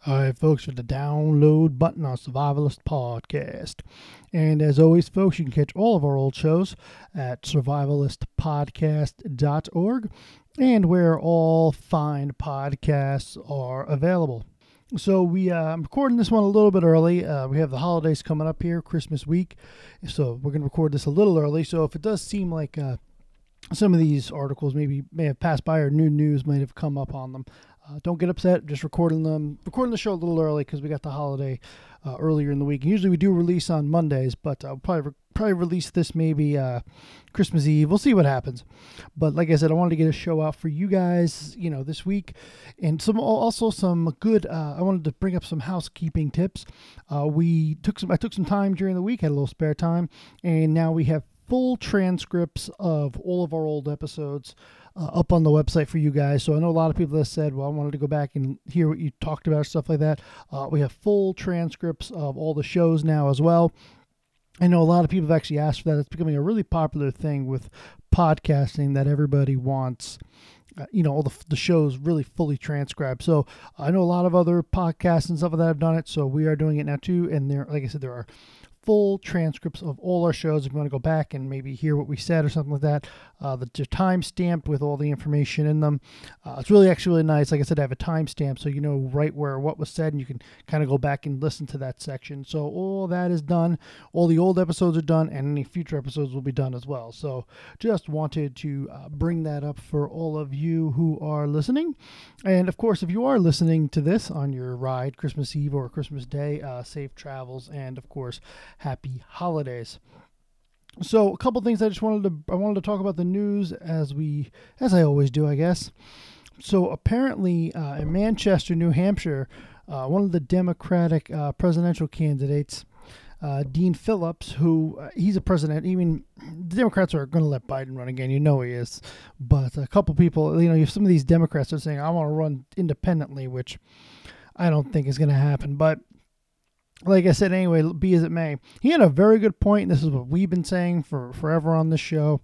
All right, folks, with the download button on Survivalist Podcast. And as always, folks, you can catch all of our old shows at survivalistpodcast.org and where all fine podcasts are available. So I'm recording this one a little bit early. We have the holidays coming up here, Christmas week. So we're going to record this a little early. So if it does seem like some of these articles may have passed by or new news might have come up on them, don't get upset. Just recording the show a little early because we got the holiday earlier in the week. And usually we do release on Mondays, but I'll probably release this maybe Christmas Eve. We'll see what happens. But like I said, I wanted to get a show out for you guys, this week, and some good. I wanted to bring up some housekeeping tips. I took some time during the week, had a little spare time, and now we have full transcripts of all of our old episodes up on the website for you guys. So I know a lot of people that said, well, I wanted to go back and hear what you talked about, stuff like that. We have full transcripts of all the shows now as well. I know a lot of people have actually asked for that. It's becoming a really popular thing with podcasting that everybody wants. All the shows really fully transcribed. So I know a lot of other podcasts and stuff like that have done it. So we are doing it now too. And like I said, there are full transcripts of all our shows. If you want to go back and maybe hear what we said or something like that, they're time stamped with all the information in them. It's actually really nice. Like I said, I have a time stamp so you know right where what was said, and you can kind of go back and listen to that section. So all that is done. All the old episodes are done, and any future episodes will be done as well. So just wanted to bring that up for all of you who are listening. And of course, if you are listening to this on your ride, Christmas Eve or Christmas Day, safe travels, and of course, happy holidays. So a couple things I wanted to talk about the news as I always do, I guess. So apparently in Manchester, New Hampshire, one of the Democratic presidential candidates, Dean Phillips, who he's a president. The Democrats are going to let Biden run again. He is. But a couple people, you have some of these Democrats are saying, I want to run independently, which I don't think is going to happen. But like I said, anyway, be as it may, he had a very good point, and this is what we've been saying for forever on this show.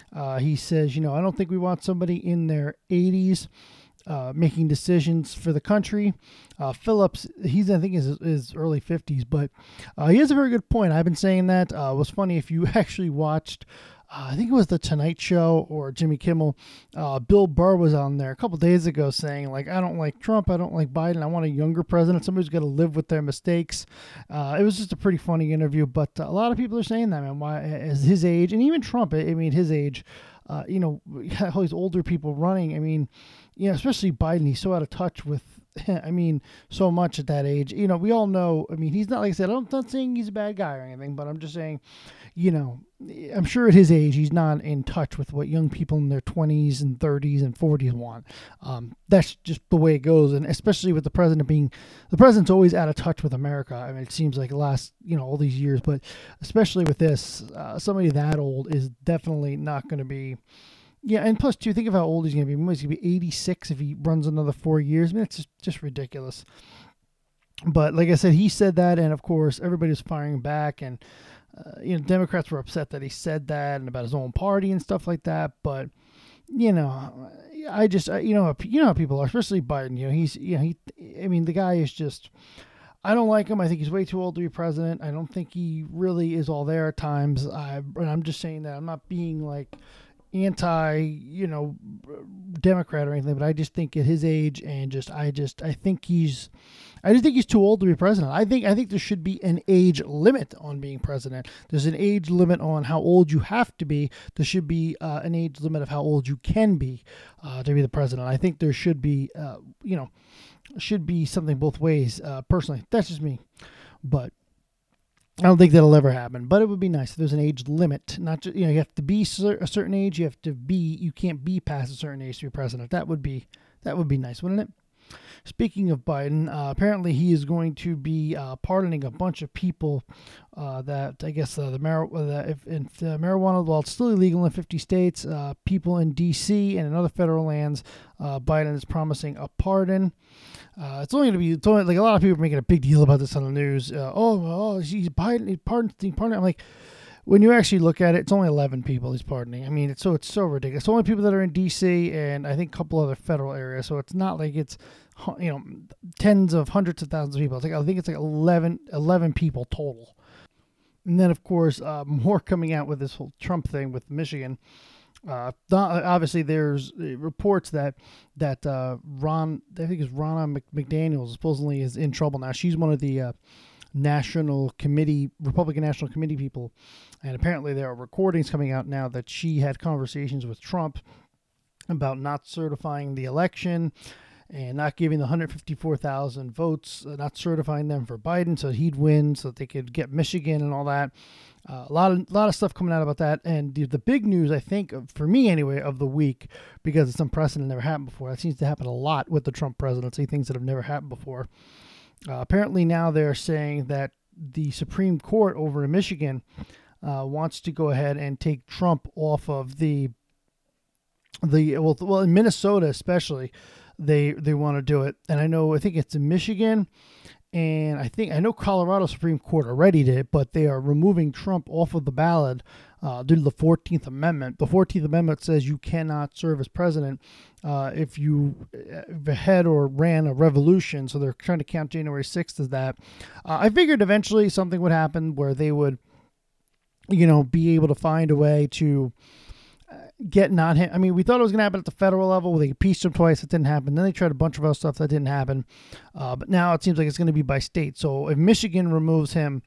He says, I don't think we want somebody in their 80s making decisions for the country. Phillips, I think his early 50s, but he has a very good point. I've been saying that. It was funny if you actually watched, I think it was The Tonight Show or Jimmy Kimmel. Bill Burr was on there a couple days ago saying, I don't like Trump, I don't like Biden, I want a younger president, somebody who's got to live with their mistakes. It was just a pretty funny interview, but a lot of people are saying that, man, why, as his age, and even Trump, his age, all these older people running, especially Biden, he's so out of touch with, so much at that age. We all know, he's not, like I said, I'm not saying he's a bad guy or anything, but I'm just saying, I'm sure at his age, he's not in touch with what young people in their 20s and 30s and 40s want. That's just the way it goes. And especially with the president's always out of touch with America. It seems like the last, all these years, but especially with this, somebody that old is definitely not going to be. Yeah, and plus, too, think of how old he's going to be. He's going to be 86 if he runs another 4 years. It's just ridiculous. But like I said, he said that, and of course, everybody was firing back, and Democrats were upset that he said that and about his own party and stuff like that. But I just how people are, especially Biden. The guy is just. I don't like him. I think he's way too old to be president. I don't think he really is all there at times. And I'm just saying that I'm not being like Democrat or anything, but I just think at his age and I think he's too old to be president. I think there should be an age limit on being president. There's an age limit on how old you have to be. There should be an age limit of how old you can be to be the president. I think there should be, should be something both ways. Personally, that's just me, but I don't think that'll ever happen, but it would be nice if there's an age limit. Not just, you have to be a certain age. You can't be past a certain age to be president. That would be nice, wouldn't it? Speaking of Biden, apparently he is going to be pardoning a bunch of people that I guess if marijuana, while it's still illegal in 50 states, people in D.C. and in other federal lands, Biden is promising a pardon. It's only like a lot of people are making a big deal about this on the news. He's Biden, he's pardoning. I'm like, when you actually look at it, it's only 11 people he's pardoning. It's so ridiculous. It's only people that are in D.C. and I think a couple other federal areas. So it's not like it's tens of hundreds of thousands of people. I think it's like 11 people total. And then, of course, more coming out with this whole Trump thing with Michigan. Obviously, there's reports that Ronna McDaniel supposedly is in trouble now. She's one of the Republican National Committee people, and apparently there are recordings coming out now that she had conversations with Trump about not certifying the election and not giving the 154,000 votes, not certifying them for Biden so he'd win, so that they could get Michigan and all that. A lot of stuff coming out about that. And the big news, I think, for me anyway, of the week, because it's unprecedented, never happened before. That seems to happen a lot with the Trump presidency, things that have never happened before. Apparently now they're saying that the Supreme Court over in Michigan wants to go ahead and take Trump off of in Minnesota especially, they want to do it. And I think it's in Michigan, and I know Colorado Supreme Court already did it, but they are removing Trump off of the ballot due to the 14th Amendment. The 14th Amendment says you cannot serve as president if you had or ran a revolution. So they're trying to count January 6th as that. I figured eventually something would happen where they would, be able to find a way to get not him. I mean, we thought it was going to happen at the federal level where they impeached him twice. It didn't happen. Then they tried a bunch of other stuff that didn't happen. But now it seems like it's going to be by state. So if Michigan removes him,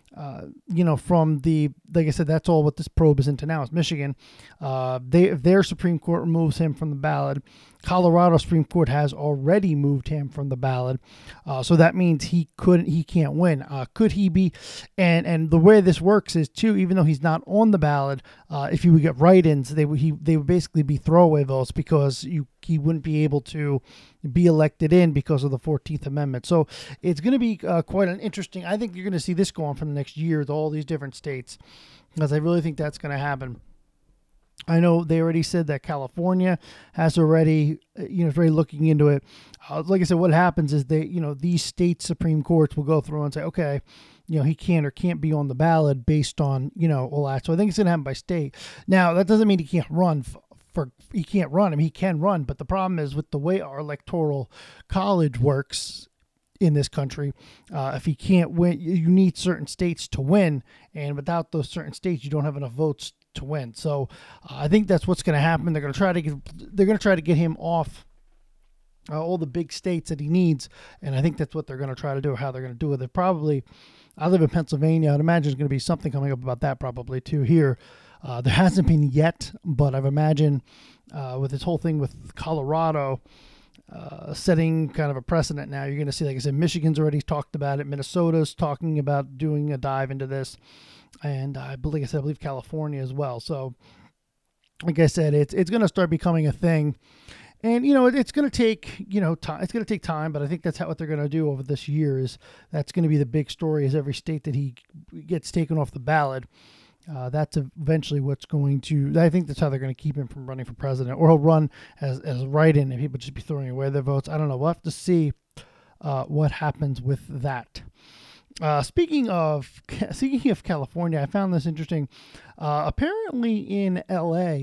from like I said, that's all what this probe is into now is Michigan. If their Supreme Court removes him from the ballot, Colorado Supreme Court has already moved him from the ballot. So that means he can't win. Could he be? And the way this works is too, even though he's not on the ballot, if he would get write-ins, they would basically be throwaway votes because he wouldn't be able to be elected in because of the 14th Amendment. So it's going to be quite an interesting. I think you're going to see this go on for the next year with all these different states, because I really think that's going to happen. I know they already said that California has already, already looking into it. Like I said, what happens is these state Supreme Courts will go through and say, okay, he can or can't be on the ballot based on, all that. So I think it's going to happen by state. Now, that doesn't mean he can't run he can't run. I mean, he can run, but the problem is with the way our electoral college works in this country, if he can't win, you need certain states to win, and without those certain states, you don't have enough votes to win. So I think that's what's going to happen. They're going to try to get him off all the big states that he needs, and I think that's what they're going to try to do. How they're going to do it? I live in Pennsylvania. I'd imagine there's going to be something coming up about that probably too here. There hasn't been yet, but I've imagined with this whole thing with Colorado setting kind of a precedent now, you're going to see, like I said, Michigan's already talked about it. Minnesota's talking about doing a dive into this. And I believe California as well. So, like I said, it's going to start becoming a thing. And, it's going to take, time. It's going to take time, but I think that's what they're going to do over this year. That's going to be the big story, is every state that he gets taken off the ballot. That's eventually what's going to. I think that's how they're going to keep him from running for president, or he'll run as write-in, and people just be throwing away their votes. I don't know. We'll have to see what happens with that. Speaking of California, I found this interesting. Apparently, in LA,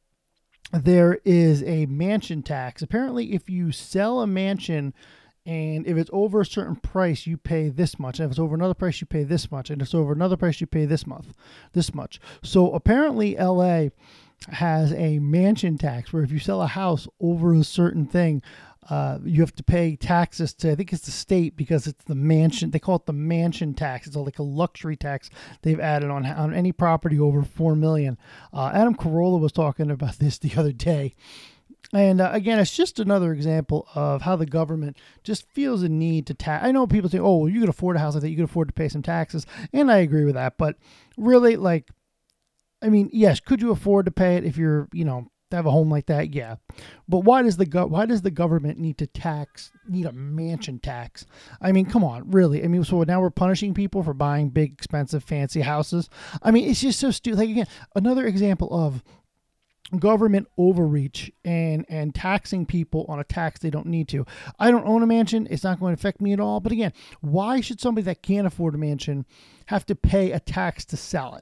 there is a mansion tax. Apparently, if you sell a mansion, and if it's over a certain price, you pay this much. And if it's over another price, you pay this much. And if it's over another price, you pay this much. So apparently LA has a mansion tax where if you sell a house over a certain thing, you have to pay taxes to, I think it's the state, because it's the mansion. They call it the mansion tax. It's like a luxury tax they've added on any property over $4 million. Adam Carolla was talking about this the other day. And again, it's just another example of how the government just feels a need to tax. I know people say, oh, well, you could afford a house like that. You could afford to pay some taxes. And I agree with that. But really, yes, could you afford to pay it if you're, to have a home like that? Yeah. But why does the government need a mansion tax? I mean, come on, really? I mean, so now we're punishing people for buying big, expensive, fancy houses. I mean, it's just so stupid. Like, again, another example of government overreach and taxing people on a tax they don't need to. I don't own a mansion. It's not going to affect me at all. But again, why should somebody that can't afford a mansion have to pay a tax to sell it?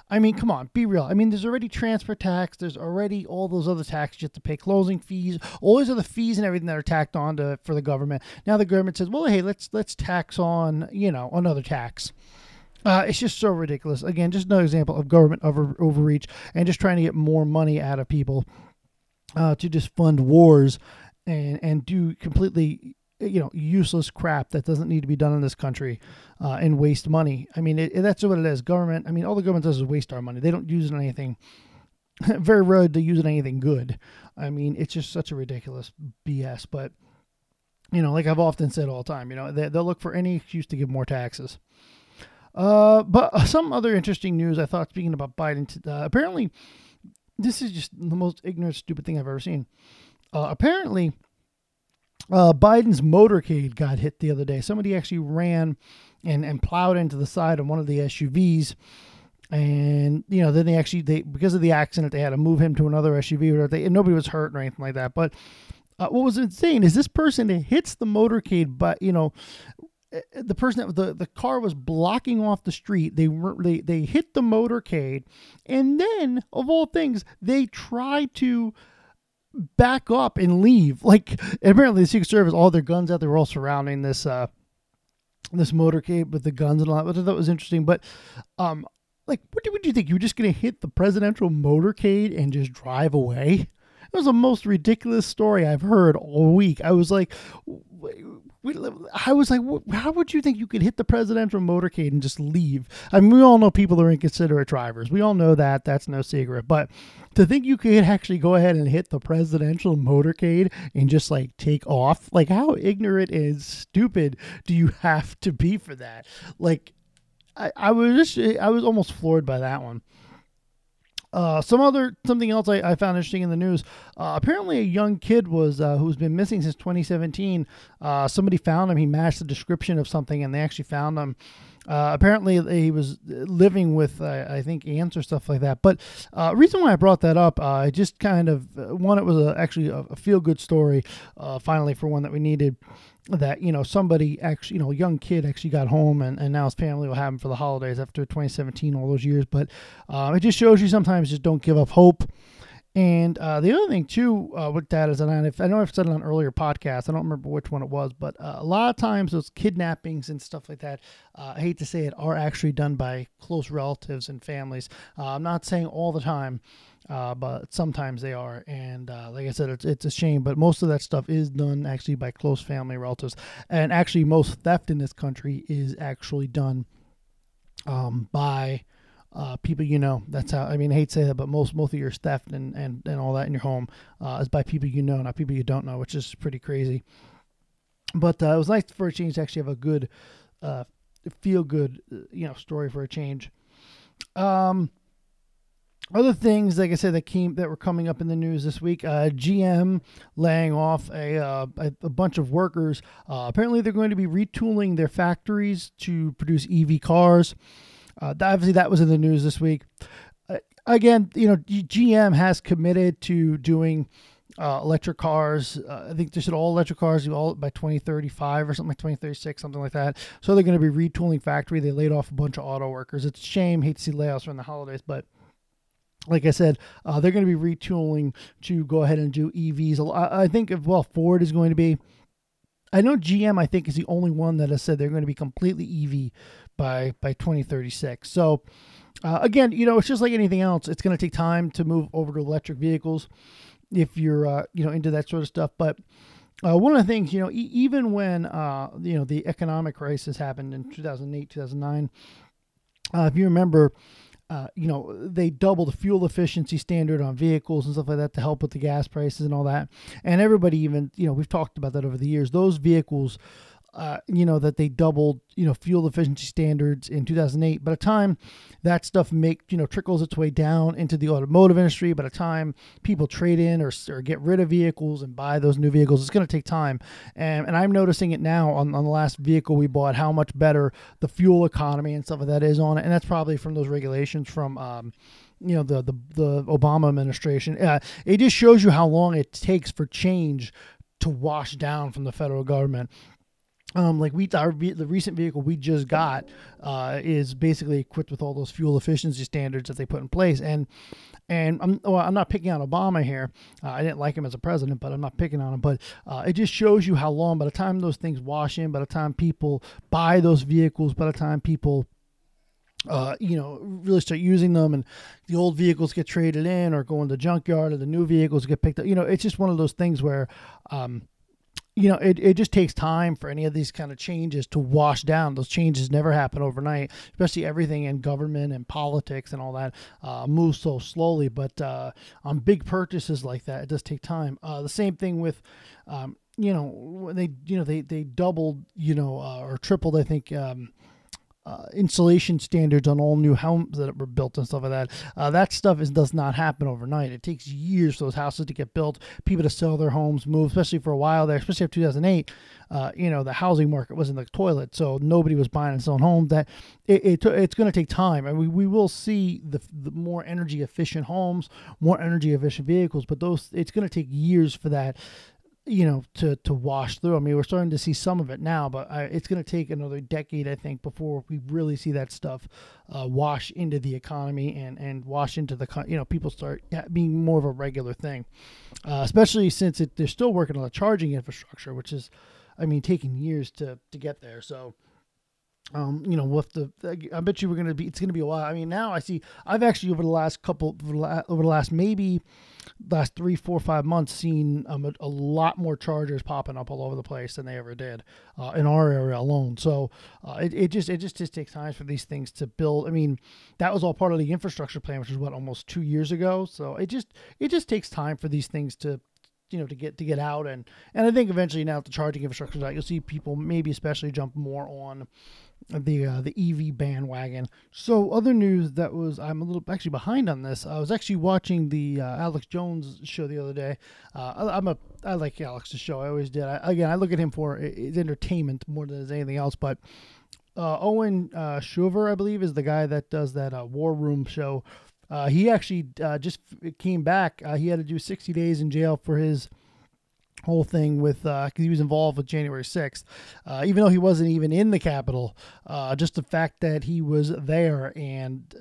I mean, come on, be real. I mean, there's already transfer tax. There's already all those other taxes you have to pay, closing fees, all these other fees and everything that are tacked on for the government. Now the government says, well, hey, let's tax on, another tax. It's just so ridiculous. Again, just another example of government overreach and just trying to get more money out of people to just fund wars and do completely useless crap that doesn't need to be done in this country and waste money. I mean, that's what it is. Government. I mean, all the government does is waste our money. They don't use it on anything. Very rarely they use it on anything good. I mean, it's just such a ridiculous BS. But like I've often said all the time, they'll look for any excuse to give more taxes. But some other interesting news I thought, speaking about Biden, apparently this is just the most ignorant, stupid thing I've ever seen. Apparently, Biden's motorcade got hit the other day. Somebody actually ran and plowed into the side of one of the SUVs. And, then they because of the accident, they had to move him to another SUV. And nobody was hurt or anything like that. But what was insane is this person hits the motorcade, but, the person that the car was blocking off the street. They hit the motorcade, and then of all things, they try to back up and leave. Like, apparently the Secret Service, all their guns out, they were all surrounding this motorcade with the guns and all that, which I thought was interesting. But what would you think? You were just going to hit the presidential motorcade and just drive away? It was the most ridiculous story I've heard all week. I was like, how would you think you could hit the presidential motorcade and just leave? I mean, we all know people are inconsiderate drivers. We all know that. That's no secret. But to think you could actually go ahead and hit the presidential motorcade and just take off, how ignorant and stupid do you have to be for that? I was almost floored by that one. Something else I found interesting in the news. Apparently, a young kid who's been missing since 2017. Somebody found him. He matched the description of something, and they actually found him. Apparently, he was living with, I think, ants or stuff like that. But reason why I brought that up, I just kind of one. It was actually a feel-good story. Finally, for one that we needed. That somebody actually a young kid actually got home and now his family will have him for the holidays after 2017, all those years. But it just shows you sometimes just don't give up hope. And the other thing too with that is, and I know I've said it on earlier podcasts, I don't remember which one it was, but a lot of times those kidnappings and stuff like that, I hate to say it, are actually done by close relatives and families. I'm not saying all the time, but sometimes they are. And like I said, it's a shame, but most of that stuff is done actually by close family relatives. And actually most theft in this country is actually done by people that's how, I hate to say that, but most of your theft and all that in your home is by people not people you don't know, which is pretty crazy. But it was nice for a change to actually have a good feel good story for a change. Other things, like I said, that were coming up in the news this week, GM laying off a bunch of workers. Apparently they're going to be retooling their factories to produce EV cars. Obviously, that was in the news this week. Again, GM has committed to doing electric cars. I think they said all electric cars all by 2035 or something, like 2036, something like that. So they're going to be retooling factory. They laid off a bunch of auto workers. It's a shame. Hate to see layoffs around the holidays, but like I said, they're going to be retooling to go ahead and do EVs. I think Ford is going to be. I know GM, I think, is the only one that has said they're going to be completely EV by 2036. So, again, it's just like anything else. It's going to take time to move over to electric vehicles if you're, into that sort of stuff. But one of the things, even when, the economic crisis happened in 2008, 2009, if you remember, they doubled the fuel efficiency standard on vehicles and stuff like that to help with the gas prices and all that. And everybody even, we've talked about that over the years. Those vehicles, that they doubled, fuel efficiency standards in 2008. By the time that stuff trickles its way down into the automotive industry, by the time people trade in or get rid of vehicles and buy those new vehicles, it's going to take time. And I'm noticing it now on the last vehicle we bought, how much better the fuel economy and stuff like that is on it. And that's probably from those regulations from, the Obama administration. It just shows you how long it takes for change to wash down from the federal government. The recent vehicle we just got is basically equipped with all those fuel efficiency standards that they put in place. And I'm not picking on Obama here. I didn't like him as a president, but I'm not picking on him. But it just shows you how long, by the time those things wash in, by the time people buy those vehicles, by the time people really start using them, and the old vehicles get traded in or go in the junkyard, or the new vehicles get picked up. It's just one of those things where, it just takes time for any of these kind of changes to wash down. Those changes never happen overnight, especially everything in government and politics and all that moves so slowly. But on big purchases like that, it does take time. The same thing with, when they doubled, or tripled, I think, insulation standards on all new homes that were built and stuff like that. That stuff does not happen overnight. It takes years for those houses to get built, people to sell their homes, move, especially for a while there, especially after 2008. The housing market was in the toilet, so nobody was buying and selling homes. That it's going to take time, and we will see the more energy efficient homes, more energy efficient vehicles, but it's going to take years for that to wash through. I mean, we're starting to see some of it now, but it's going to take another decade, I think, before we really see that stuff wash into the economy and wash into people start being more of a regular thing, especially since they're still working on the charging infrastructure, which is, taking years to get there. So, I bet you it's going to be a while. I mean, now I've actually over the last maybe last 3, 4, 5 months seen a lot more chargers popping up all over the place than they ever did in our area alone. So it just takes time for these things to build. I mean, that was all part of the infrastructure plan, which was almost 2 years ago. So it just takes time for these things to get out, and I think eventually, now that the charging infrastructure is out, you'll see people maybe especially jump more on the EV bandwagon. So other news I'm a little actually behind on this. I was actually watching the Alex Jones show the other day. I like Alex's show. I always did. I look at him for his entertainment more than anything else. But Owen Shrover, I believe, is the guy that does that War Room show. He actually just came back. He had to do 60 days in jail for his whole thing with, because he was involved with January 6th, even though he wasn't even in the Capitol. Just the fact that he was there, and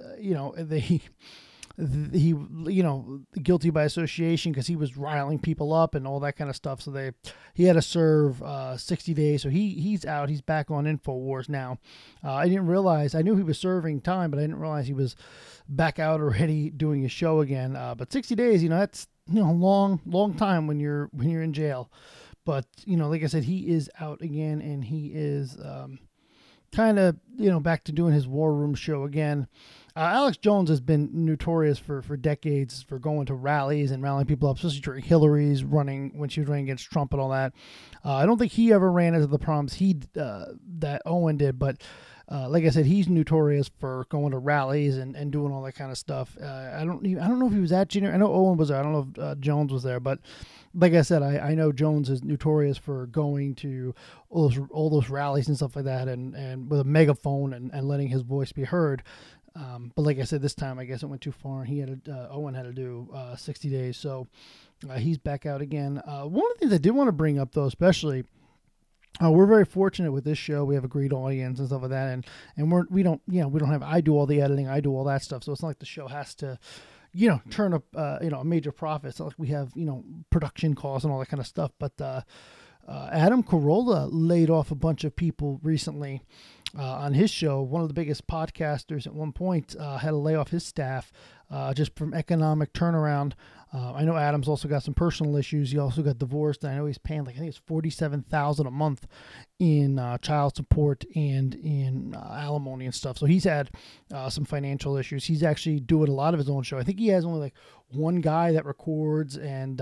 he guilty by association because he was riling people up and all that kind of stuff. So he had to serve 60 days. So he's out. He's back on InfoWars now. I didn't realize. I knew he was serving time, but I didn't realize he was back out already doing his show again. But 60 days, that's long time when you're in jail. But like I said, he is out again, and he is kind of back to doing his War Room show again. Alex Jones has been notorious for decades for going to rallies and rallying people up, especially during Hillary's running, when she was running against Trump and all that. I don't think he ever ran into the problems that Owen did, but like I said, he's notorious for going to rallies and doing all that kind of stuff. I don't know if he was at January. I know Owen was there. I don't know if Jones was there, but like I said, I know Jones is notorious for going to all those rallies and stuff like that, and with a megaphone and letting his voice be heard. But like I said, this time I guess it went too far, and Owen had to do 60 days. So he's back out again. One of the things I did want to bring up, though, especially. We're very fortunate with this show. We have a great audience and stuff like that, and we don't have. I do all the editing, I do all that stuff. So it's not like the show has to, turn up, a major profit. It's not like we have, production costs and all that kind of stuff. But Adam Carolla laid off a bunch of people recently on his show. One of the biggest podcasters at one point had to lay off his staff just from economic turnaround. I know Adam's also got some personal issues. He also got divorced. And I know he's paying I think it's $47,000 a month in child support and in alimony and stuff. So he's had some financial issues. He's actually doing a lot of his own show. I think he has only one guy that records and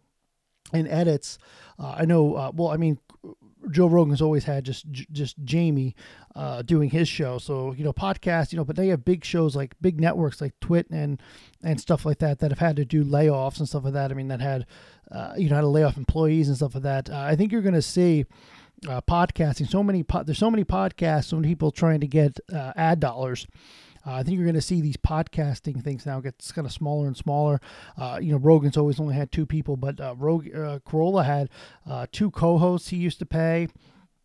edits. I know. Joe Rogan's always had just Jamie doing his show. So podcasts, but they have big shows like big networks like Twit and stuff like that have had to do layoffs and stuff like that. I mean, that had had to lay off employees and stuff like that. I think you're going to see podcasting. There's so many podcasts, so many people trying to get ad dollars. I think you're going to see these podcasting things now get kind of smaller and smaller. Rogan's always only had 2 people, but Carolla had 2 co-hosts he used to pay.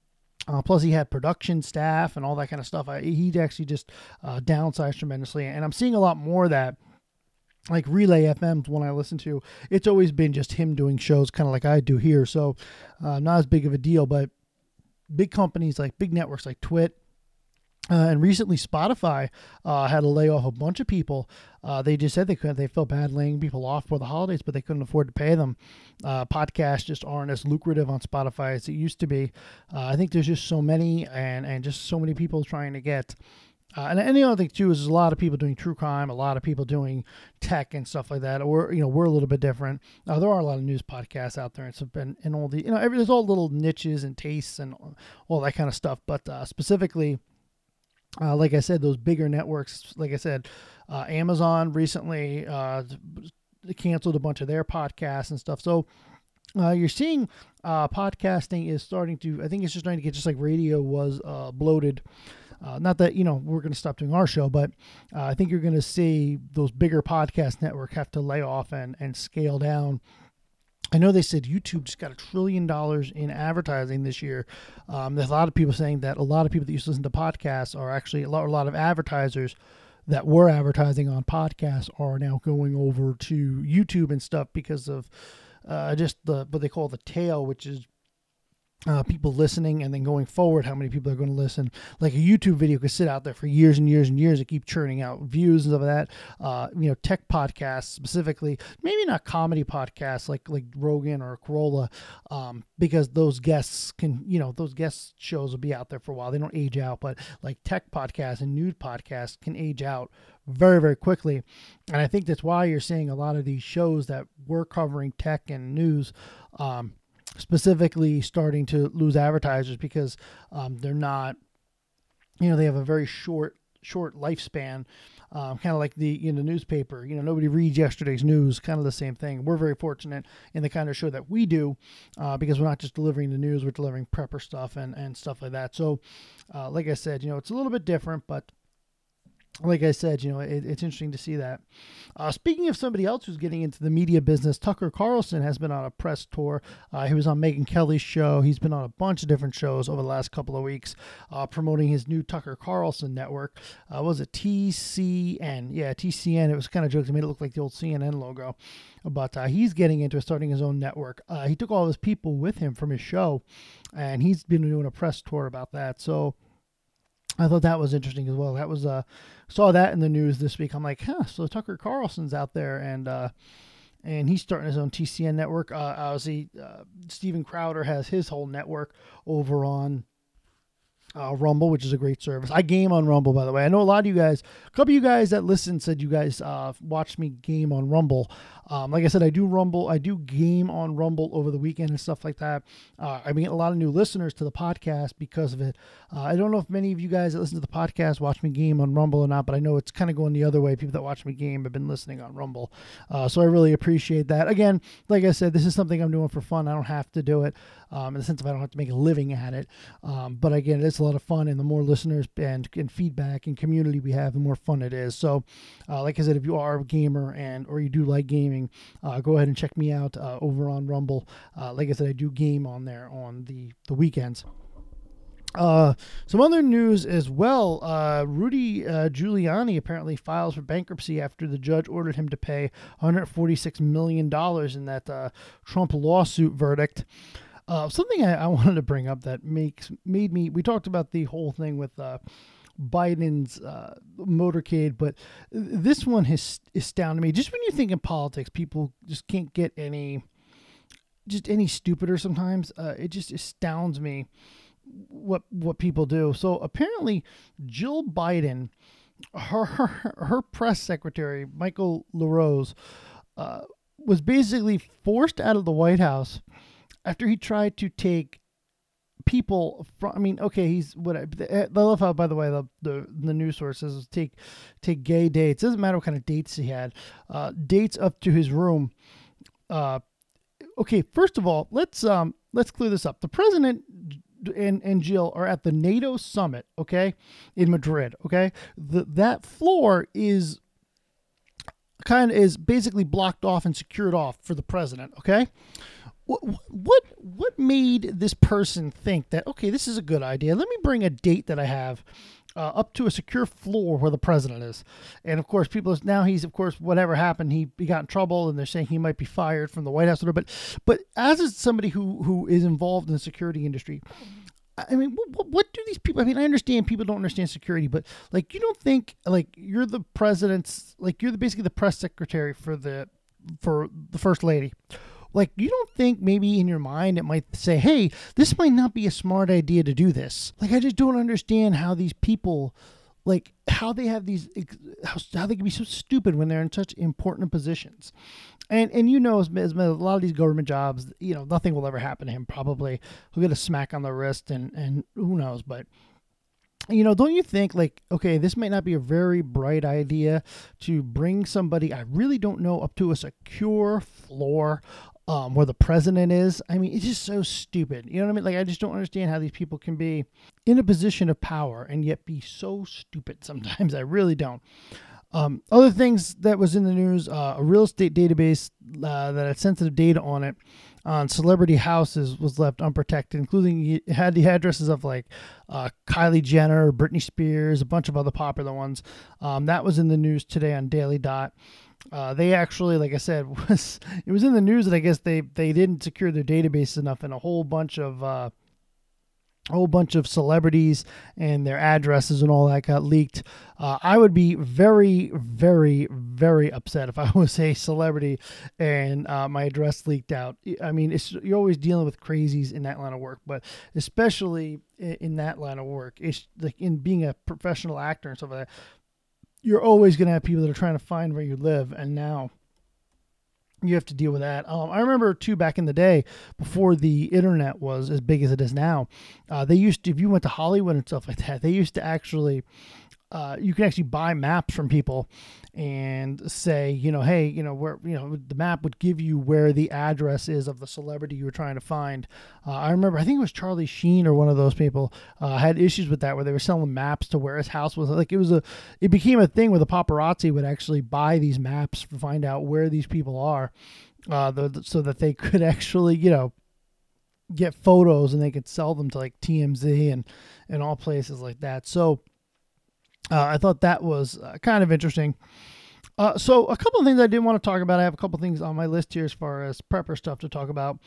Plus, he had production staff and all that kind of stuff. He'd actually just downsized tremendously. And I'm seeing a lot more of that. Like Relay FM's one I listen to. It's always been just him doing shows kind of like I do here. So not as big of a deal. But big companies, like big networks like Twit, and recently Spotify had to lay off a bunch of people. They just said they felt bad laying people off for the holidays, but they couldn't afford to pay them. Podcasts just aren't as lucrative on Spotify as it used to be. I think there's just so many and just so many people trying to get. And the other thing too is there's a lot of people doing true crime, a lot of people doing tech and stuff like that. Or we're a little bit different. There are a lot of news podcasts out there, and all the there's all little niches and tastes and all that kind of stuff. But specifically, like I said, those bigger networks, like I said, Amazon recently canceled a bunch of their podcasts and stuff. So you're seeing podcasting is starting to, I think it's just starting to get just like radio was bloated. Not that, we're going to stop doing our show, but I think you're going to see those bigger podcast network have to lay off and scale down. I know they said YouTube just got $1 trillion in advertising this year. There's a lot of people saying that a lot of people that used to listen to podcasts are actually a lot of advertisers that were advertising on podcasts are now going over to YouTube and stuff because of just what they call the tail, which is people listening, and then going forward, how many people are going to listen. Like a YouTube video could sit out there for years and years and years and keep churning out views and stuff like that. Tech podcasts specifically, maybe not comedy podcasts like Rogan or Corolla, because those guests can, those guest shows will be out there for a while. They don't age out, but like tech podcasts and news podcasts can age out very, very quickly. And I think that's why you're seeing a lot of these shows that were covering tech and news, specifically starting to lose advertisers because they're not, they have a very short lifespan, kind of like the newspaper. Nobody reads yesterday's news, kind of the same thing. We're very fortunate in the kind of show that we do because we're not just delivering the news, we're delivering prepper stuff and stuff like that. So like I said, it's a little bit different, but like I said, it's interesting to see that. Speaking of somebody else who's getting into the media business, Tucker Carlson has been on a press tour. He was on Megyn Kelly's show. He's been on a bunch of different shows over the last couple of weeks, promoting his new Tucker Carlson network. Was it TCN? Yeah, TCN. It was kind of jokes. It made it look like the old CNN logo. But he's getting into starting his own network. He took all of his people with him from his show, and he's been doing a press tour about that. So I thought that was interesting as well. That was saw that in the news this week. I'm like, so Tucker Carlson's out there, and he's starting his own TCN network. Obviously, Steven Crowder has his whole network over on Rumble, which is a great service. I game on Rumble, by the way. I know a lot of you guys, a couple of you guys that listen said you guys watched me game on Rumble. Like I said, I do game on Rumble over the weekend and stuff like that. I've been getting a lot of new listeners to the podcast because of it. I don't know if many of you guys that listen to the podcast watch me game on Rumble or not, but I know it's kind of going the other way. People that watch me game have been listening on Rumble. So I really appreciate that. Again, like I said, this is something I'm doing for fun. I don't have to do it in the sense of I don't have to make a living at it. But again, it's a lot of fun, and the more listeners and feedback and community we have, the more fun it is. So like I said, if you are a gamer or you do like gaming, go ahead and check me out over on Rumble. Like I said, I do game on there on the weekends. Some other news as well. Rudy Giuliani apparently files for bankruptcy after the judge ordered him to pay $146 million in that Trump lawsuit verdict. Something I wanted to bring up that made me, we talked about the whole thing with Biden's motorcade, but this one has astounded me. Just when you think in politics, people just can't get any stupider sometimes. It just astounds me what people do. So apparently Jill Biden, her press secretary, Michael LaRose, was basically forced out of the White House after he tried to take people from, he's what I love how, by the way, the news sources take gay dates. Doesn't matter what kind of dates he had, dates up to his room. Okay, first of all, let's clear this up. The president and Jill are at the NATO summit, okay, in Madrid, okay? That floor is basically blocked off and secured off for the president, okay? what made this person think that, okay, this is a good idea? Let me bring a date that I have up to a secure floor where the president is. And of course, now he's, of course, whatever happened, he got in trouble, and they're saying he might be fired from the White House. But as somebody who is involved in the security industry, I mean, what do these people? I mean, I understand people don't understand security, but like, you don't think like you're the president's, like you're basically the press secretary for the first lady. Like, you don't think maybe in your mind it might say, hey, this might not be a smart idea to do this. Like, I just don't understand how these people, like, how they have these, how they can be so stupid when they're in such important positions. And you know, as a lot of these government jobs, you know, nothing will ever happen to him. Probably he'll get a smack on the wrist, and who knows. But you know, don't you think, like, okay, this might not be a very bright idea to bring somebody I really don't know up to a secure floor where the president is? I mean, it's just so stupid. You know what I mean? Like, I just don't understand how these people can be in a position of power and yet be so stupid sometimes. I really don't. Other things that was in the news, a real estate database that had sensitive data on it on celebrity houses was left unprotected, including it had the addresses of like Kylie Jenner, Britney Spears, a bunch of other popular ones. That was in the news today on Daily Dot. They actually, like I said, it was in the news that I guess they didn't secure their database enough, and a whole bunch of celebrities and their addresses and all that got leaked. I would be very, very, very upset if I was a celebrity and my address leaked out. I mean, you're always dealing with crazies in that line of work, but especially in that line of work, it's like in being a professional actor and stuff like that, you're always going to have people that are trying to find where you live, and now you have to deal with that. I remember too, back in the day, before the internet was as big as it is now, they used to, if you went to Hollywood and stuff like that, they used to actually, you can actually buy maps from people and say, you know, hey, you know, where, you know, the map would give you where the address is of the celebrity you were trying to find. I remember, I think it was Charlie Sheen or one of those people had issues with that, where they were selling maps to where his house was. Like, it became a thing where the paparazzi would actually buy these maps to find out where these people are, so that they could actually, you know, get photos and they could sell them to like TMZ and all places like that. So I thought that was kind of interesting. So a couple of things I did want to talk about. I have a couple of things on my list here as far as prepper stuff to talk about.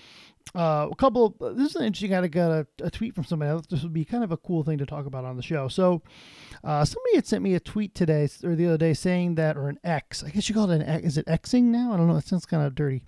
This is an interesting, I got a tweet from somebody. I thought this would be kind of a cool thing to talk about on the show. So somebody had sent me a tweet today or the other day saying that, or an X, I guess you call it an X. Is it Xing now? I don't know. It sounds kind of dirty.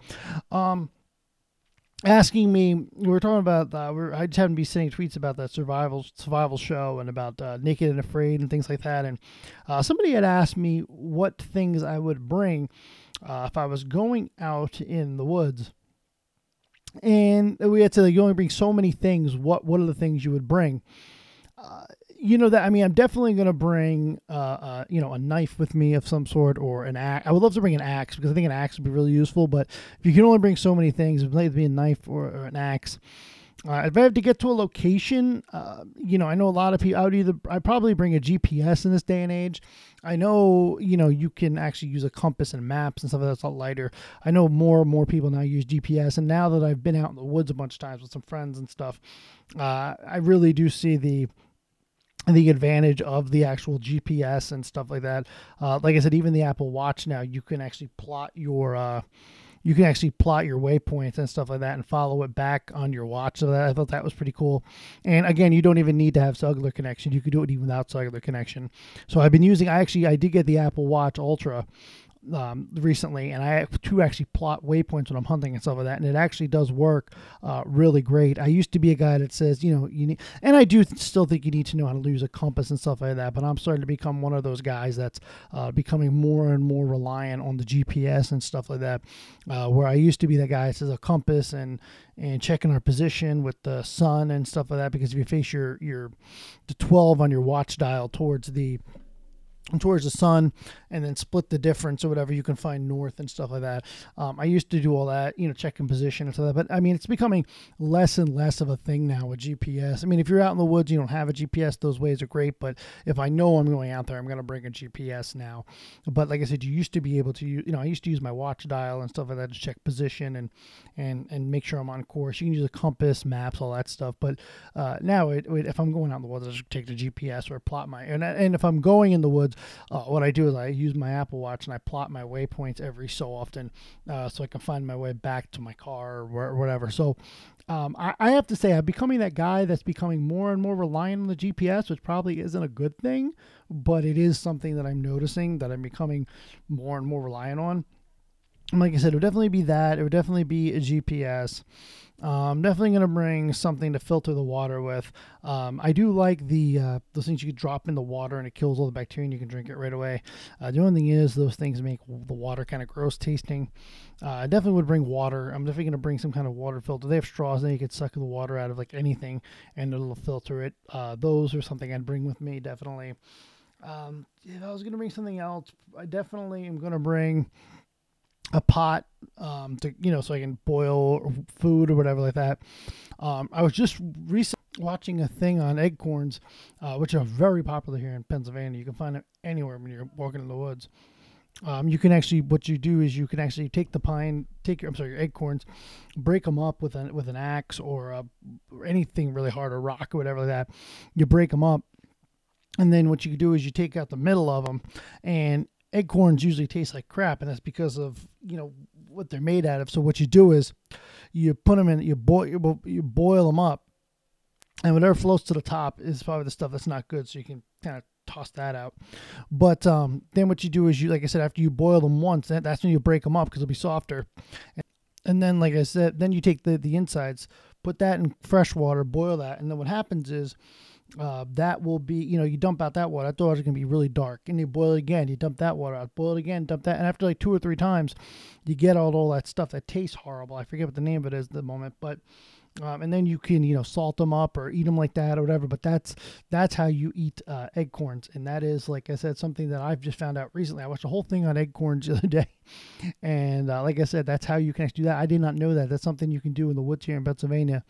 Asking me, we were talking about, I just happened to be sending tweets about that survival show and about Naked and Afraid and things like that. And somebody had asked me what things I would bring if I was going out in the woods. And we had to, like, you only bring so many things. What are the things you would bring? You know that, I mean, I'm definitely going to bring, you know, a knife with me of some sort, or an axe. I would love to bring an axe, because I think an axe would be really useful. But if you can only bring so many things, it might be a knife or an axe. If I have to get to a location, you know, I know a lot of people, I'd probably bring a GPS in this day and age. I know, you know, you can actually use a compass and maps and stuff that's a lot lighter. I know more and more people now use GPS. And now that I've been out in the woods a bunch of times with some friends and stuff, I really do see the advantage of the actual GPS and stuff like that. Like I said, even the Apple Watch now, you can actually plot your waypoints and stuff like that and follow it back on your watch. So I thought that was pretty cool. And again, you don't even need to have cellular connection. You could do it even without cellular connection. So I've been using, I did get the Apple Watch Ultra recently, and I have to actually plot waypoints when I'm hunting and stuff like that, and it actually does work really great. I used to be a guy that says, you know, you need, and I do still think you need to know how to use a compass and stuff like that, but I'm starting to become one of those guys that's becoming more and more reliant on the GPS and stuff like that, where I used to be that guy that says a compass and checking our position with the sun and stuff like that, because if you face the 12 on your watch dial towards the towards the sun, and then split the difference or whatever. You can find north and stuff like that. I used to do all that, checking position and stuff like that. But I mean, it's becoming less and less of a thing now with GPS. I mean, if you're out in the woods, you don't have a GPS, those ways are great. But if I know I'm going out there, I'm going to bring a GPS now. But like I said, you used to be able to, I used to use my watch dial and stuff like that to check position and make sure I'm on course. You can use a compass, maps, all that stuff. But now, if I'm going out in the woods, I just take the GPS or plot and if I'm going in the woods, what I do is I use my Apple Watch and I plot my waypoints every so often, so I can find my way back to my car or whatever. So I have to say I'm becoming that guy that's becoming more and more reliant on the GPS, which probably isn't a good thing, but it is something that I'm noticing that I'm becoming more and more reliant on. And like I said, it would definitely be that. It would definitely be a GPS. I'm definitely going to bring something to filter the water with. I do like those things you can drop in the water and it kills all the bacteria and you can drink it right away. The only thing is those things make the water kind of gross tasting. I definitely would bring water. I'm definitely going to bring some kind of water filter. They have straws and you can suck the water out of like anything and it'll filter it. Those are something I'd bring with me, definitely. If I was going to bring something else, I definitely am going to bring a pot so I can boil food or whatever like that. I was just recently watching a thing on eggcorns, which are very popular here in Pennsylvania. You can find it anywhere when you're walking in the woods. You can actually, what you do is you can actually take your acorns, break them up with an axe or anything really hard, a rock or whatever like that. You break them up, and then what you do is you take out the middle of them, and acorns usually taste like crap, and that's because of what they're made out of. So what you do is you put them in, you boil them up, and whatever floats to the top is probably the stuff that's not good. So you can kind of toss that out. But then what you do is like I said, after you boil them once, that's when you break them up because they'll be softer. And then, like I said, then you take the insides, put that in fresh water, boil that, and then what happens is that will be, you dump out that water. That water's going to be really dark. And you boil it again. You dump that water out. Boil it again. Dump that. And after like 2 or 3 times, you get all that stuff that tastes horrible. I forget what the name of it is at the moment. But and then you can, salt them up or eat them like that or whatever. But that's how you eat eggcorns. And that is, like I said, something that I've just found out recently. I watched a whole thing on eggcorns the other day. And like I said, that's how you can actually do that. I did not know that. That's something you can do in the woods here in Pennsylvania.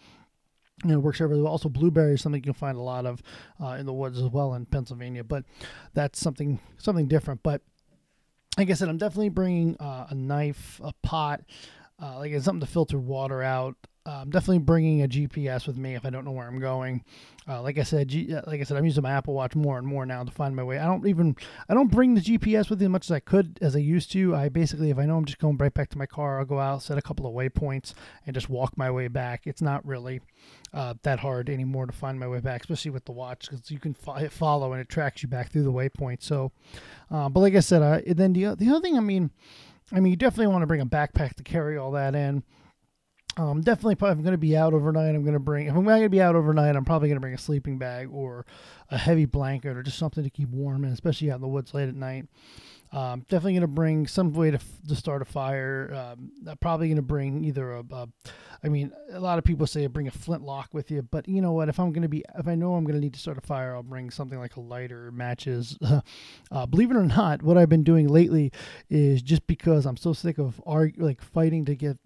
It works really well. Also, blueberry is something you can find a lot of in the woods as well in Pennsylvania, but that's something different. But like I said, I'm definitely bringing a knife, a pot, like it's something to filter water out. I'm definitely bringing a GPS with me if I don't know where I'm going. Like I said, I'm using my Apple Watch more and more now to find my way. I don't bring the GPS with me as much as I used to. I basically, if I know I'm just going right back to my car, I'll go out, set a couple of waypoints, and just walk my way back. It's not really that hard anymore to find my way back, especially with the watch, because you can hit follow and it tracks you back through the waypoint. So, but like I said, then the other thing, I mean, you definitely want to bring a backpack to carry all that in. Definitely, probably if I'm going to be out overnight, if I'm going to be out overnight, I'm probably going to bring a sleeping bag or a heavy blanket or just something to keep warm, and especially out in the woods late at night. Definitely going to bring some way to start a fire. Probably going to bring either a lot of people say bring a flintlock with you, but you know what? If I know I'm going to need to start a fire, I'll bring something like a lighter, matches. Believe it or not, what I've been doing lately is just because I'm so sick of fighting to get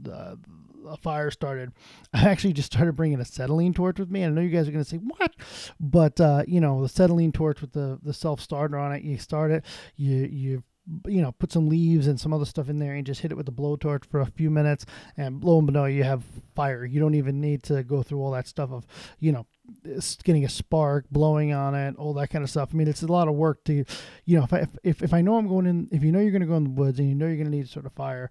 a fire started, I actually just started bringing a acetylene torch with me. And I know you guys are going to say, what? But, the acetylene torch with the self-starter on it, you start it, you put some leaves and some other stuff in there and just hit it with the blowtorch for a few minutes, and lo and behold, you have fire. You don't even need to go through all that stuff of, getting a spark, blowing on it, all that kind of stuff. I mean, it's a lot of work to, if I know I'm going in, if you know you're going to go in the woods and you know you're going to need to start a fire,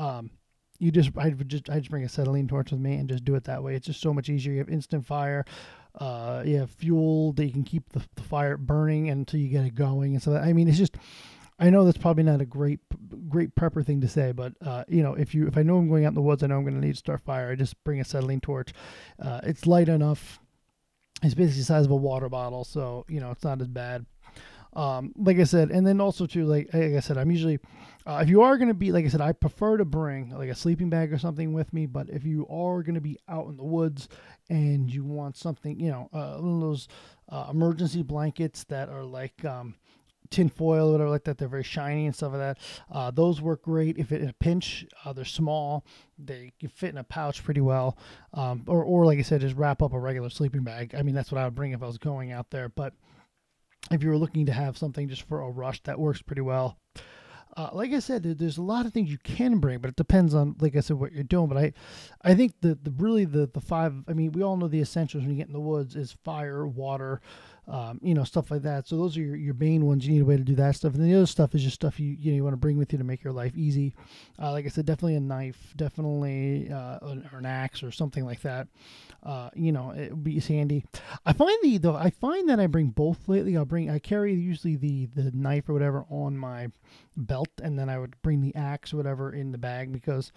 I just bring a acetylene torch with me and just do it that way. It's just so much easier. You have instant fire. You have fuel that you can keep the fire burning until you get it going. And so, I mean, it's just, I know that's probably not a great prepper thing to say, but if I know I'm going out in the woods, I know I'm going to need to start fire. I just bring a acetylene torch. It's light enough. It's basically the size of a water bottle, so it's not as bad. Like I said, and then also too, like I said, I'm usually, if you are going to be, like I said, I prefer to bring like a sleeping bag or something with me. But if you are going to be out in the woods and you want something, one of those emergency blankets that are like tin foil or whatever like that. They're very shiny and stuff like that. Those work great if in a pinch. They're small. They can fit in a pouch pretty well. Or like I said, just wrap up a regular sleeping bag. I mean, that's what I would bring if I was going out there. But if you were looking to have something just for a rush, that works pretty well. Like I said, there's a lot of things you can bring, but it depends on, like I said, what you're doing. But I think the really the five. I mean, we all know the essentials when you get in the woods is fire, water, stuff like that. So those are your main ones. You need a way to do that stuff, and the other stuff is just stuff you want to bring with you to make your life easy. Like I said, definitely a knife, definitely or an axe or something like that. It would be handy. I find that I bring both lately. I carry usually the knife or whatever on my belt, and then I would bring the axe or whatever in the bag because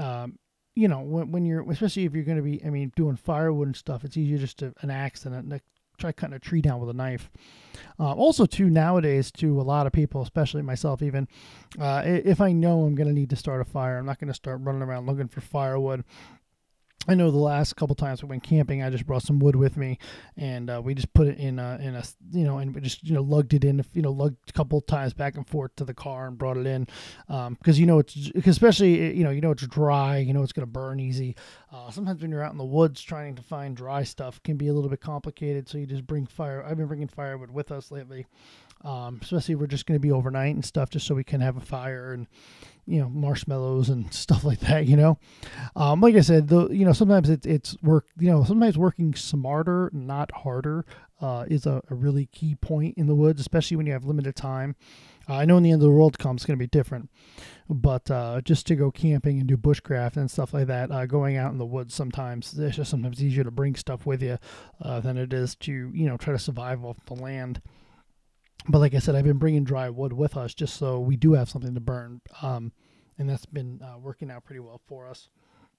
when you're, especially if you're going to be, I mean, doing firewood and stuff, it's easier just to an axe than try cutting a tree down with a knife. Also too, nowadays, to a lot of people, especially myself even, if I know I'm going to need to start a fire, I'm not going to start running around looking for firewood. I know the last couple times we went camping, I just brought some wood with me, and we just put it in a and we just lugged it in, lugged a couple times back and forth to the car and brought it in, because especially it's dry, it's gonna burn easy. Sometimes when you're out in the woods trying to find dry stuff can be a little bit complicated, so you just bring fire. I've been bringing firewood with us lately, especially if we're just gonna be overnight and stuff, just so we can have a fire and marshmallows and stuff like that. Like I said, sometimes it's work. Sometimes working smarter, not harder, is a really key point in the woods, especially when you have limited time. I know when the end of the world comes, it's going to be different, but just to go camping and do bushcraft and stuff like that, going out in the woods sometimes it's just sometimes easier to bring stuff with you than it is to try to survive off the land. But like I said, I've been bringing dry wood with us just so we do have something to burn, and that's been working out pretty well for us.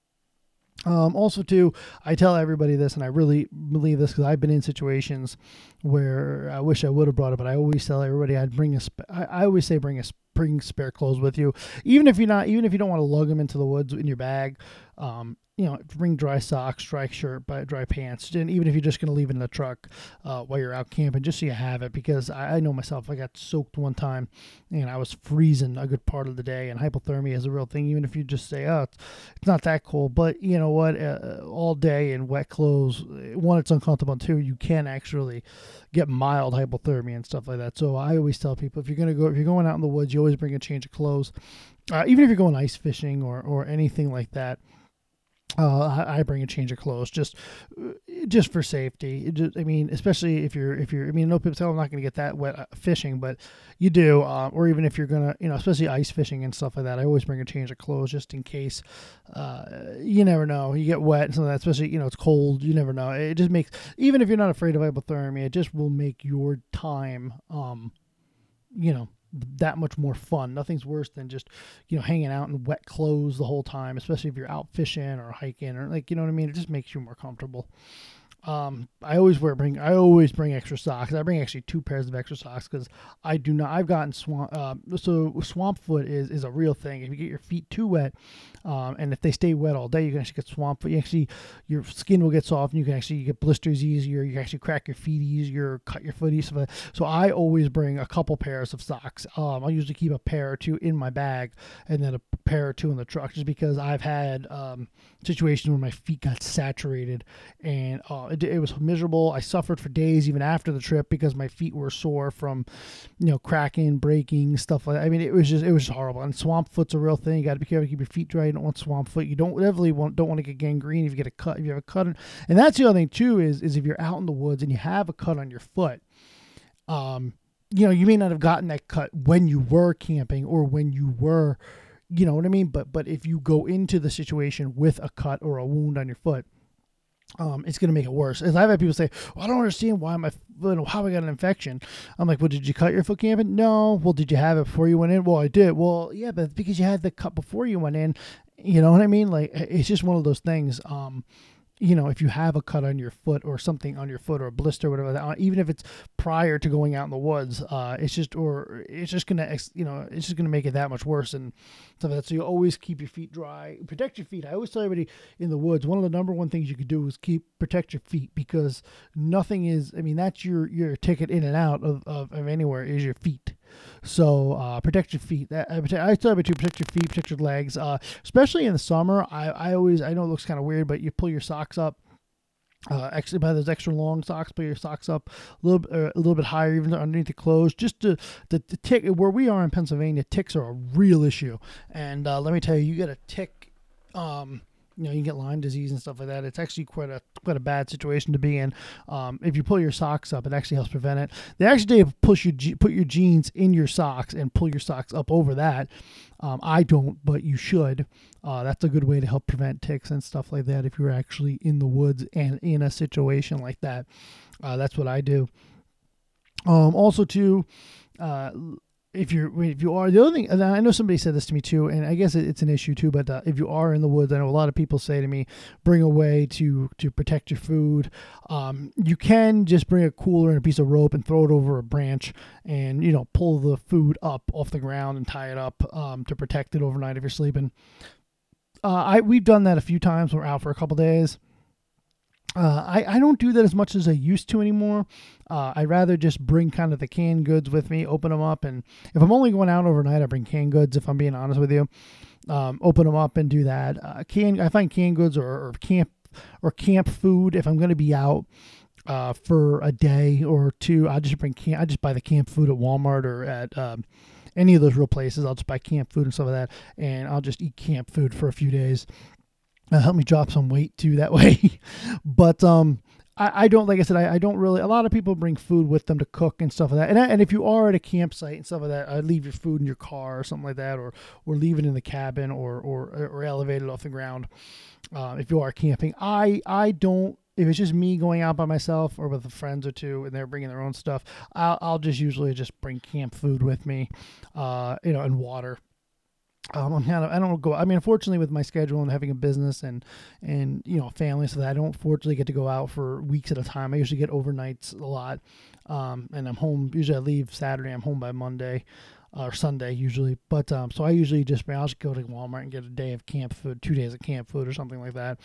Also, too, I tell everybody this, and I really believe this because I've been in situations where I wish I would have brought it, but I always tell everybody I always say bring spare clothes with you, even if you don't want to lug them into the woods in your bag. Bring dry socks, dry shirt, dry pants, and even if you're just going to leave it in the truck while you're out camping, just so you have it, because I know myself, I got soaked one time, and I was freezing a good part of the day, and hypothermia is a real thing, even if you just say, oh, it's not that cold, but you know what, all day in wet clothes, one, it's uncomfortable, and two, you can actually get mild hypothermia and stuff like that. So I always tell people, if you're going out in the woods, you always bring a change of clothes, even if you're going ice fishing or anything like that. I bring a change of clothes just for safety. Especially if you're. No people say, I'm not going to get that wet fishing, but you do. Or even if you're gonna, especially ice fishing and stuff like that, I always bring a change of clothes just in case. You never know, you get wet and something like that. Especially it's cold. You never know. It just makes, even if you're not afraid of hypothermia, it just will make your time. That much more fun. Nothing's worse than just hanging out in wet clothes the whole time, especially if you're out fishing or hiking or what I mean. It just makes you more comfortable. I always bring extra socks. I bring actually 2 pairs of extra socks because I've gotten swamp foot is a real thing. If you get your feet too wet, and if they stay wet all day, you can actually get swamp foot. Your skin will get soft, and you can actually get blisters easier. You can actually crack your feet easier, cut your foot easier. So I always bring a couple pairs of socks. I'll usually keep a pair or 2 in my bag, and then a pair or 2 in the truck, just because I've had situations where my feet got saturated, and it was miserable. I suffered for days even after the trip because my feet were sore from, cracking, breaking, stuff like that. I mean, it was just horrible. And swamp foot's a real thing. You got to be careful to keep your feet dry. You don't want swamp foot. You don't want to get gangrene if you get a cut. If you have a cut, and that's the other thing too is if you're out in the woods and you have a cut on your foot, you may not have gotten that cut when you were camping or when you were, you know what I mean. But if you go into the situation with a cut or a wound on your foot, it's going to make it worse. As I've had people say, well, I don't understand how I got an infection. I'm like, well, did you cut your foot camping? No. Well, did you have it before you went in? Well, I did. Well, yeah, but because you had the cut before you went in, you know what I mean? Like, it's just one of those things. If you have a cut on your foot or something on your foot or a blister or whatever, even if it's prior to going out in the woods, it's just gonna make it that much worse and stuff like that. So you always keep your feet dry, protect your feet. I always tell everybody in the woods, one of the number one things you could do is protect your feet, because nothing is. I mean, that's your ticket in and out of anywhere is your feet. So protect your feet. I tell you to protect your feet, protect your legs, especially in the summer. I know it looks kind of weird, but you pull your socks up. Actually, buy those extra long socks. Put your socks up a little bit higher, even underneath the clothes. Just to the tick where we are in Pennsylvania, ticks are a real issue. And let me tell you, you get a tick. You can get Lyme disease and stuff like that. It's actually quite a bad situation to be in. If you pull your socks up, it actually helps prevent it. They actually put your jeans in your socks and pull your socks up over that. I don't, but you should. That's a good way to help prevent ticks and stuff like that if you're actually in the woods and in a situation like that. That's what I do. Also, too, if you are, the other thing, and I know somebody said this to me too, and I guess it's an issue too, but if you are in the woods, I know a lot of people say to me, bring a way to protect your food. You can just bring a cooler and a piece of rope and throw it over a branch and, pull the food up off the ground and tie it up to protect it overnight if you're sleeping. We've done that a few times. We're out for a couple days. I don't do that as much as I used to anymore. I'd rather just bring kind of the canned goods with me, open them up, and if I'm only going out overnight, I bring canned goods, if I'm being honest with you. Open them up and do that. I find canned goods or camp food if I'm going to be out for a day or two. I just buy the camp food at Walmart or at any of those real places. I'll just buy camp food and stuff like that, and I'll just eat camp food for a few days. Help me drop some weight too that way. But I don't, like I said, I don't really, a lot of people bring food with them to cook and stuff like that. And if you are at a campsite and stuff like that, I'd leave your food in your car or something like that, or leave it in the cabin or elevate it off the ground. If you are camping, I don't, if it's just me going out by myself or with friends or two and they're bringing their own stuff, I'll just usually just bring camp food with me, and water. I don't go. I mean, unfortunately, with my schedule and having a business and family, so that I don't fortunately get to go out for weeks at a time. I usually get overnights a lot, and I'm home. Usually, I leave Saturday. I'm home by Monday or Sunday usually. But so I usually I'll just go to Walmart and get a day of camp food, 2 days of camp food or something like that.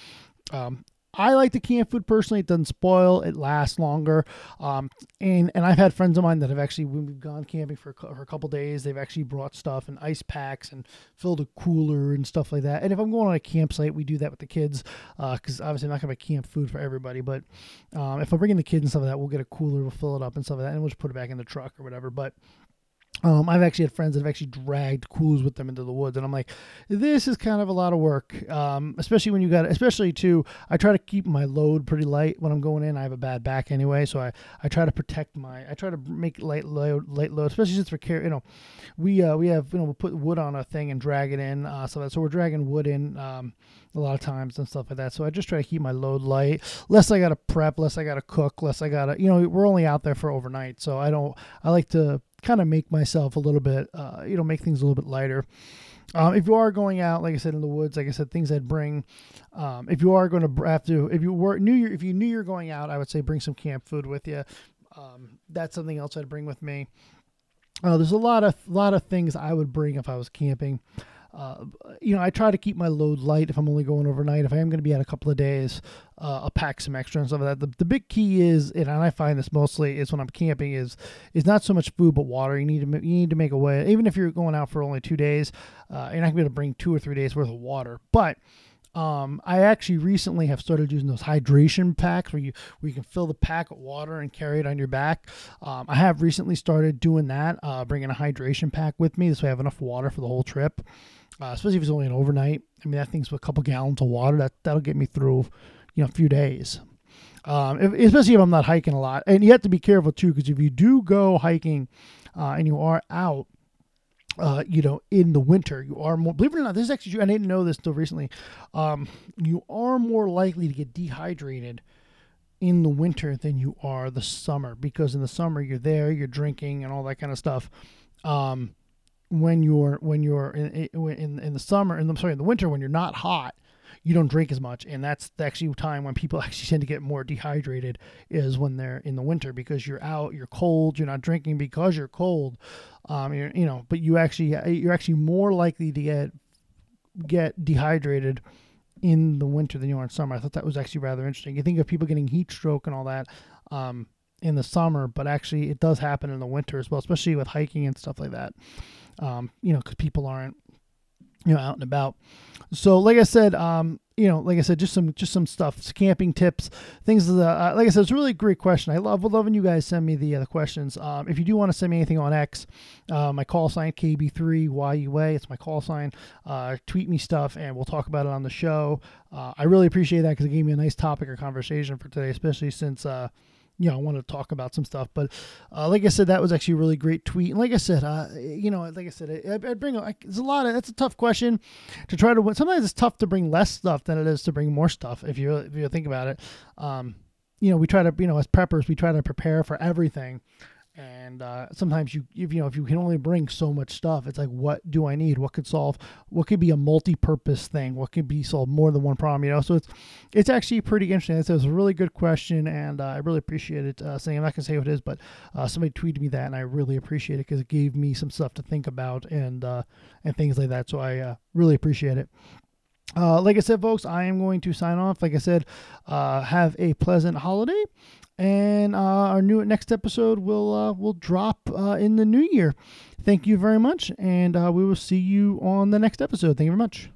I like the camp food personally. It doesn't spoil. It lasts longer. And I've had friends of mine that have actually, when we've gone camping for a couple days, they've actually brought stuff and ice packs and filled a cooler and stuff like that. And if I'm going on a campsite, we do that with the kids, because obviously I'm not going to have camp food for everybody. But if I'm bringing the kids and stuff like that, we'll get a cooler, we'll fill it up and stuff like that, and we'll just put it back in the truck or whatever. But I've actually had friends that have actually dragged coolers with them into the woods, and I'm like, this is kind of a lot of work, especially when I try to keep my load pretty light when I'm going in. I have a bad back anyway, so I try to make light load, especially since we we'll put wood on a thing and drag it in, so we're dragging wood in a lot of times and stuff like that. So I just try to keep my load light, less I got to prep, less I got to cook, less I got to, we're only out there for overnight, so I like to kind of make myself a little bit, make things a little bit lighter. If you are going out, like I said, in the woods, like I said, things I'd bring. If you are going to have to, if you knew you're going out, I would say bring some camp food with you. That's something else I'd bring with me. There's a lot of things I would bring if I was camping. I try to keep my load light if I'm only going overnight. If I am going to be out a couple of days, I'll pack some extra and stuff like that. The big key is, and I find this mostly is when I'm camping, is not so much food but water. You need to make a way. Even if you're going out for only 2 days, you're not going to be able to bring 2 or 3 days worth of water. But I actually recently have started using those hydration packs where you can fill the pack with water and carry it on your back. I have recently started doing that, bringing a hydration pack with me. This way I have enough water for the whole trip. Especially if it's only an overnight. I mean, that thing's with a couple gallons of water. That'll get me through, a few days. Especially if I'm not hiking a lot. And you have to be careful too, because if you do go hiking, and you are out, in the winter, you are more, believe it or not, this is actually true. I didn't know this until recently. You are more likely to get dehydrated in the winter than you are the summer, because in the summer you're there, you're drinking and all that kind of stuff. When you're in the summer, in the winter, when you're not hot, you don't drink as much, and that's actually a time when people actually tend to get more dehydrated, is when they're in the winter, because you're out, you're cold, you're not drinking because you're cold, but you're actually more likely to get dehydrated in the winter than you are in summer. I thought that was actually rather interesting. You think of people getting heat stroke and all that, in the summer, but actually it does happen in the winter as well, especially with hiking and stuff like that. Because people aren't, out and about. So like I said, just some stuff, camping tips, things. Like I said, it's a really great question. I love when you guys send me the questions. If you do want to send me anything on X, my call sign KB3YUA, it's my call sign. Tweet me stuff and we'll talk about it on the show. I really appreciate that because it gave me a nice topic of conversation for today, especially since I want to talk about some stuff. But like I said, that was actually a really great tweet. And like I said, I bring it's a lot of, it's a tough question to try to win. Sometimes it's tough to bring less stuff than it is to bring more stuff. If you think about it, we try to, as preppers, we try to prepare for everything. And sometimes if you can only bring so much stuff, it's like, what do I need? What could be a multi-purpose thing? What could be solve more than one problem? So it's actually pretty interesting. It was a really good question, and I really appreciate it. Saying I'm not gonna say what it is, but somebody tweeted me that, and I really appreciate it because it gave me some stuff to think about and things like that. So I really appreciate it. Like I said, folks, I am going to sign off. Like I said, have a pleasant holiday. And our next episode will drop in the new year. Thank you very much, and we will see you on the next episode. Thank you very much.